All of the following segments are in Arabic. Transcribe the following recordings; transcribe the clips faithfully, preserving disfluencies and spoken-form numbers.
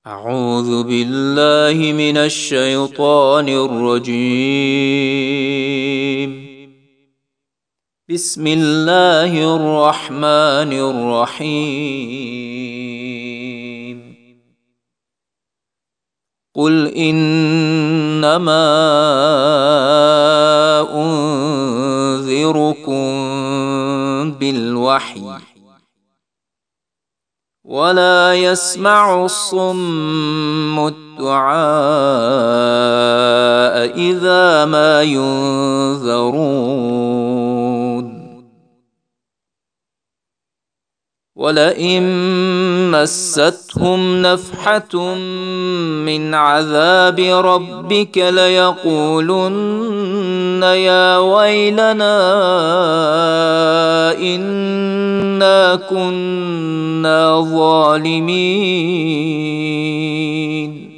أعوذ بالله من الشيطان الرجيم. بسم الله الرحمن الرحيم. قل إنما أنذركم بالوحي ولا يسمع الصم الدعاء إذا ما ينذرون. ولئن مستهم نفحة من عذاب ربك ليقولن يا ويلنا إنا كنا ظالمين.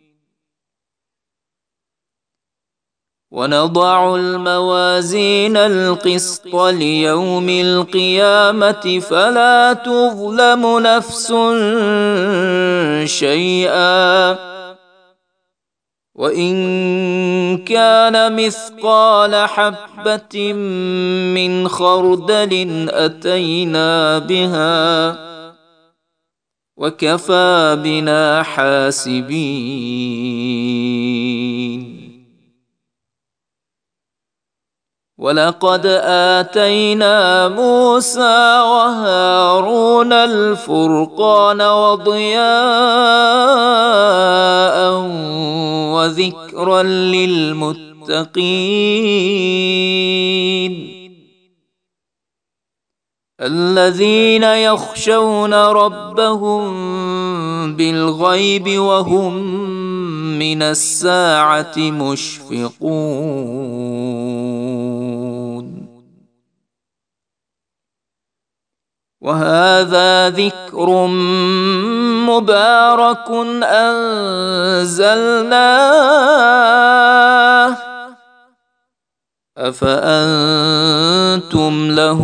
ونضع الموازين القسط ليوم القيامة فلا تظلم نفس شيئا وإن كان مثقال حبة من خردل أتينا بها وكفى بنا حاسبين. ولقد آتينا موسى وهارون الفرقان وضياء وذكرا للمتقين الذين يخشون ربهم بالغيب وهم من الساعة مشفقون. وهذا ذكر مبارك أنزلناه أفأنتم له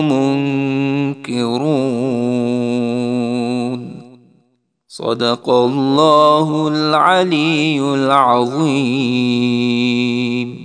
منكرون. صدق الله العلي العظيم.